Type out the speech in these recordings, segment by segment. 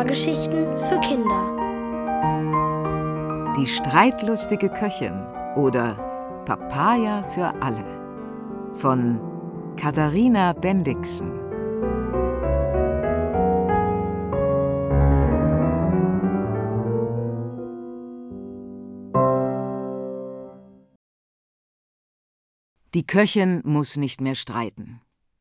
Hörgeschichten für Kinder. Die streitlustige Köchin oder Papaya für alle von Katharina Bendixen. Die Köchin muss nicht mehr streiten.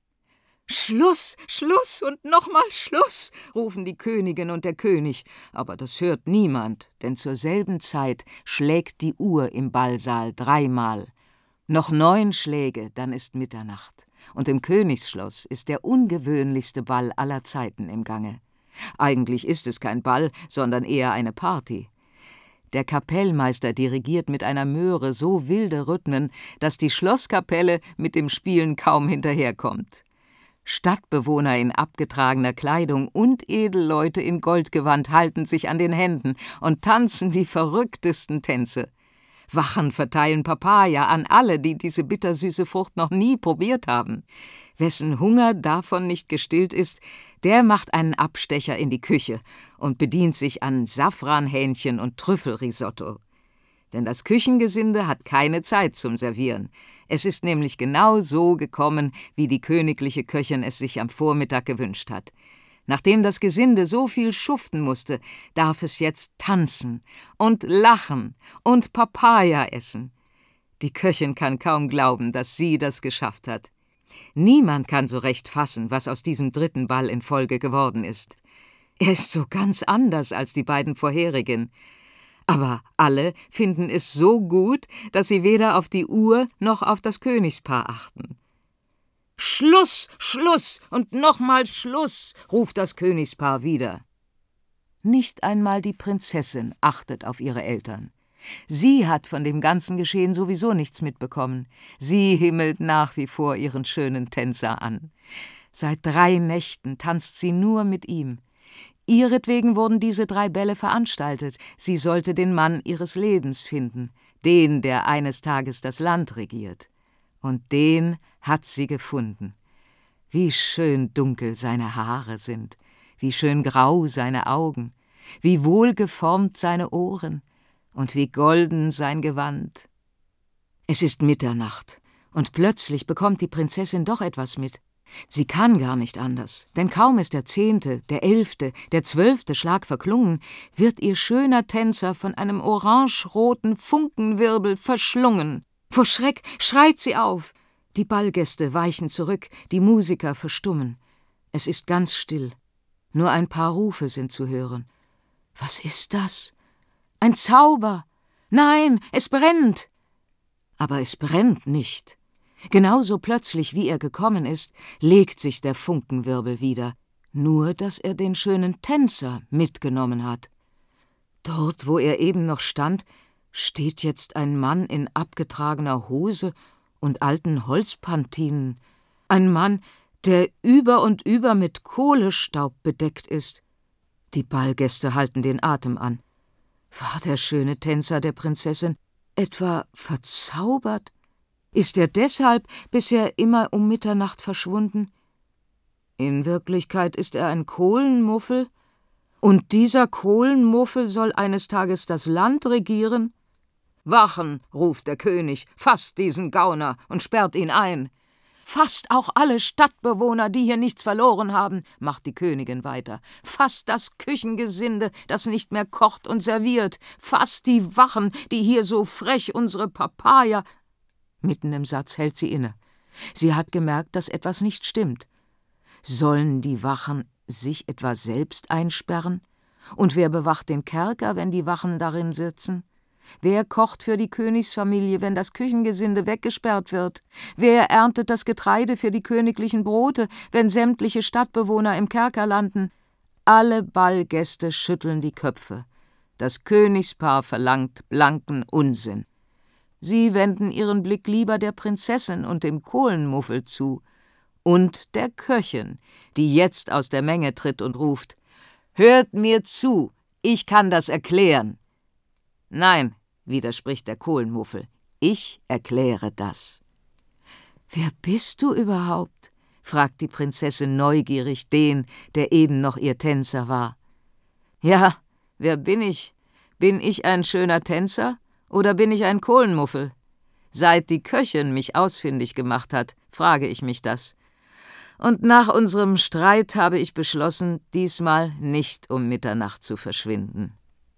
»Schluss, Schluss und nochmal Schluss«, rufen die Königin und der König, aber das hört niemand, denn zur selben Zeit schlägt die Uhr im Ballsaal 3-mal. Noch 9 Schläge, dann ist Mitternacht, und im Königsschloss ist der ungewöhnlichste Ball aller Zeiten im Gange. Eigentlich ist es kein Ball, sondern eher eine Party. Der Kapellmeister dirigiert mit einer Möhre so wilde Rhythmen, dass die Schlosskapelle mit dem Spielen kaum hinterherkommt. Stadtbewohner in abgetragener Kleidung und Edelleute in Goldgewand halten sich an den Händen und tanzen die verrücktesten Tänze. Wachen verteilen Papaya an alle, die diese bittersüße Frucht noch nie probiert haben. Wessen Hunger davon nicht gestillt ist, der macht einen Abstecher in die Küche und bedient sich an Safranhähnchen und Trüffelrisotto. Denn das Küchengesinde hat keine Zeit zum Servieren. Es ist nämlich genau so gekommen, wie die königliche Köchin es sich am Vormittag gewünscht hat. Nachdem das Gesinde so viel schuften musste, darf es jetzt tanzen und lachen und Papaya essen. Die Köchin kann kaum glauben, dass sie das geschafft hat. Niemand kann so recht fassen, was aus diesem 3. Ball in Folge geworden ist. Er ist so ganz anders als die beiden vorherigen. Aber alle finden es so gut, dass sie weder auf die Uhr noch auf das Königspaar achten. »Schluss, Schluss und nochmal Schluss«, ruft das Königspaar wieder. Nicht einmal die Prinzessin achtet auf ihre Eltern. Sie hat von dem ganzen Geschehen sowieso nichts mitbekommen. Sie himmelt nach wie vor ihren schönen Tänzer an. Seit 3 Nächten tanzt sie nur mit ihm. Ihretwegen wurden diese 3 Bälle veranstaltet. Sie sollte den Mann ihres Lebens finden, den, der eines Tages das Land regiert. Und den hat sie gefunden. Wie schön dunkel seine Haare sind, wie schön grau seine Augen, wie wohlgeformt seine Ohren und wie golden sein Gewand. Es ist Mitternacht, und plötzlich bekommt die Prinzessin doch etwas mit. Sie kann gar nicht anders, denn kaum ist der 10., der 11., der 12. Schlag verklungen, wird ihr schöner Tänzer von einem orangeroten Funkenwirbel verschlungen. Vor Schreck schreit sie auf. Die Ballgäste weichen zurück, die Musiker verstummen. Es ist ganz still. Nur ein paar Rufe sind zu hören. Was ist das? Ein Zauber! Nein, es brennt! Aber es brennt nicht. Genauso plötzlich, wie er gekommen ist, legt sich der Funkenwirbel wieder, nur dass er den schönen Tänzer mitgenommen hat. Dort, wo er eben noch stand, steht jetzt ein Mann in abgetragener Hose und alten Holzpantinen, ein Mann, der über und über mit Kohlestaub bedeckt ist. Die Ballgäste halten den Atem an. War der schöne Tänzer der Prinzessin etwa verzaubert? Ist er deshalb bisher immer um Mitternacht verschwunden? In Wirklichkeit ist er ein Kohlenmuffel, und dieser Kohlenmuffel soll eines Tages das Land regieren? »Wachen«, ruft der König, »fasst diesen Gauner und sperrt ihn ein!« »Fasst auch alle Stadtbewohner, die hier nichts verloren haben«, macht die Königin weiter. »Fasst das Küchengesinde, das nicht mehr kocht und serviert. Fasst die Wachen, die hier so frech unsere Papaya...« Mitten im Satz hält sie inne. Sie hat gemerkt, dass etwas nicht stimmt. Sollen die Wachen sich etwa selbst einsperren? Und wer bewacht den Kerker, wenn die Wachen darin sitzen? Wer kocht für die Königsfamilie, wenn das Küchengesinde weggesperrt wird? Wer erntet das Getreide für die königlichen Brote, wenn sämtliche Stadtbewohner im Kerker landen? Alle Ballgäste schütteln die Köpfe. Das Königspaar verlangt blanken Unsinn. Sie wenden ihren Blick lieber der Prinzessin und dem Kohlenmuffel zu und der Köchin, die jetzt aus der Menge tritt und ruft: »Hört mir zu, ich kann das erklären.« »Nein«, widerspricht der Kohlenmuffel, »ich erkläre das.« »Wer bist du überhaupt?« fragt die Prinzessin neugierig den, der eben noch ihr Tänzer war. Ja, wer bin ich? Bin ich ein schöner Tänzer oder bin ich ein Kohlenmuffel? Seit die Köchin mich ausfindig gemacht hat, frage ich mich das. Und nach unserem Streit habe ich beschlossen, diesmal nicht um Mitternacht zu verschwinden.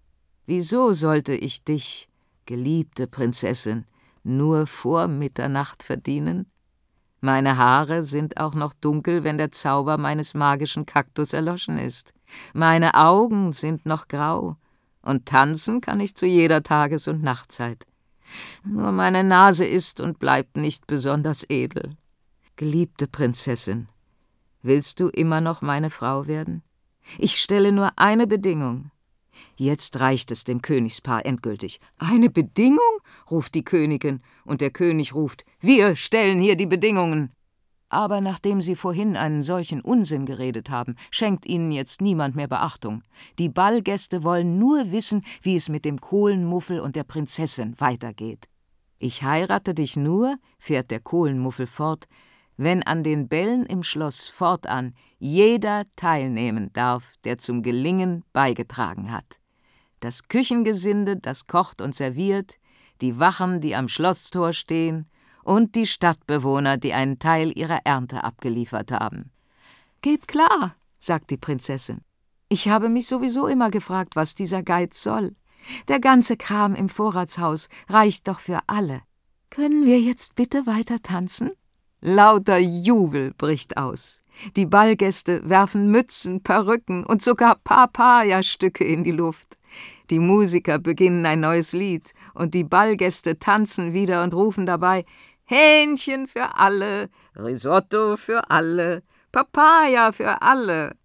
Wieso sollte ich dich, geliebte Prinzessin, nur vor Mitternacht verdienen? Meine Haare sind auch noch dunkel, wenn der Zauber meines magischen Kaktus erloschen ist. Meine Augen sind noch grau, und tanzen kann ich zu jeder Tages- und Nachtzeit. Nur meine Nase ist und bleibt nicht besonders edel. Geliebte Prinzessin, willst du immer noch meine Frau werden? Ich stelle nur eine Bedingung. Jetzt reicht es dem Königspaar endgültig. »Eine Bedingung?« ruft die Königin, und der König ruft, »Wir stellen hier die Bedingungen!« Aber nachdem sie vorhin einen solchen Unsinn geredet haben, schenkt ihnen jetzt niemand mehr Beachtung. Die Ballgäste wollen nur wissen, wie es mit dem Kohlenmuffel und der Prinzessin weitergeht. »Ich heirate dich nur«, fährt der Kohlenmuffel fort, »wenn an den Bällen im Schloss fortan jeder teilnehmen darf, der zum Gelingen beigetragen hat. Das Küchengesinde, das kocht und serviert, die Wachen, die am Schlosstor stehen, und die Stadtbewohner, die einen Teil ihrer Ernte abgeliefert haben.« »Geht klar«, sagt die Prinzessin. »Ich habe mich sowieso immer gefragt, was dieser Geiz soll. Der ganze Kram im Vorratshaus reicht doch für alle. Können wir jetzt bitte weiter tanzen?« Lauter Jubel bricht aus. Die Ballgäste werfen Mützen, Perücken und sogar Papaya-Stücke in die Luft. Die Musiker beginnen ein neues Lied, und die Ballgäste tanzen wieder und rufen dabei: »Hähnchen für alle, Risotto für alle, Papaya für alle.«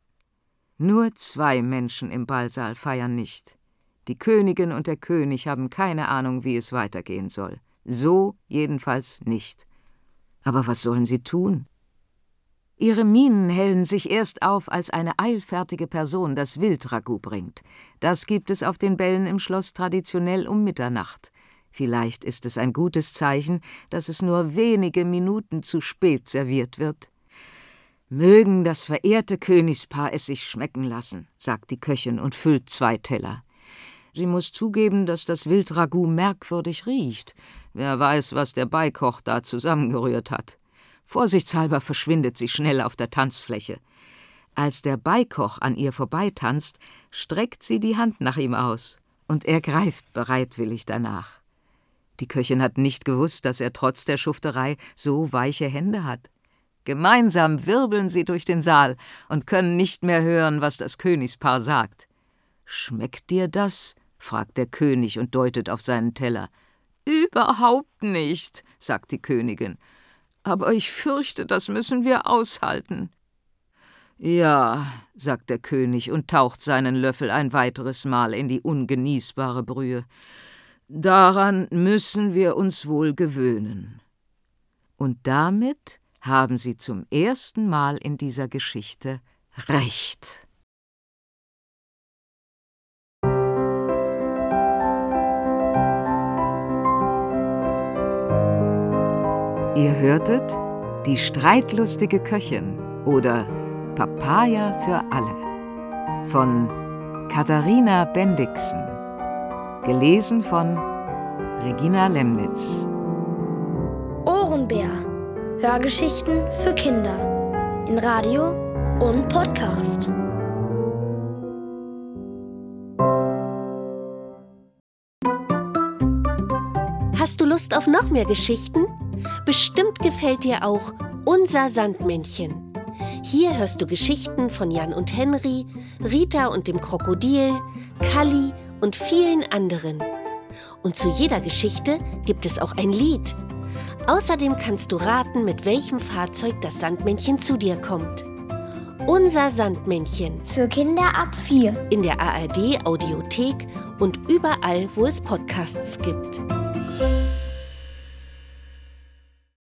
Nur 2 Menschen im Ballsaal feiern nicht. Die Königin und der König haben keine Ahnung, wie es weitergehen soll. So jedenfalls nicht. Aber was sollen sie tun? Ihre Mienen hellen sich erst auf, als eine eilfertige Person das Wildragout bringt. Das gibt es auf den Bällen im Schloss traditionell um Mitternacht. Vielleicht ist es ein gutes Zeichen, dass es nur wenige Minuten zu spät serviert wird. »Mögen das verehrte Königspaar es sich schmecken lassen«, sagt die Köchin und füllt 2 Teller. Sie muss zugeben, dass das Wildragout merkwürdig riecht. Wer weiß, was der Beikoch da zusammengerührt hat. Vorsichtshalber verschwindet sie schnell auf der Tanzfläche. Als der Beikoch an ihr vorbeitanzt, streckt sie die Hand nach ihm aus, und er greift bereitwillig danach. Die Köchin hat nicht gewusst, dass er trotz der Schufterei so weiche Hände hat. Gemeinsam wirbeln sie durch den Saal und können nicht mehr hören, was das Königspaar sagt. »Schmeckt dir das?« fragt der König und deutet auf seinen Teller. »Überhaupt nicht«, sagt die Königin. »Aber ich fürchte, das müssen wir aushalten.« »Ja«, sagt der König und taucht seinen Löffel ein weiteres Mal in die ungenießbare Brühe. »Daran müssen wir uns wohl gewöhnen.« Und damit haben sie zum ersten Mal in dieser Geschichte recht. Ihr hörtet »Die streitlustige Köchin« oder »Papaya für alle« von Katharina Bendixen, gelesen von Regina Lemnitz. Ohrenbär. Hörgeschichten für Kinder. In Radio und Podcast. Hast du Lust auf noch mehr Geschichten? Bestimmt gefällt dir auch Unser Sandmännchen. Hier hörst du Geschichten von Jan und Henry, Rita und dem Krokodil, Kalli und vielen anderen. Und zu jeder Geschichte gibt es auch ein Lied. Außerdem kannst du raten, mit welchem Fahrzeug das Sandmännchen zu dir kommt. Unser Sandmännchen. Für Kinder ab 4. In der ARD Audiothek und überall, wo es Podcasts gibt.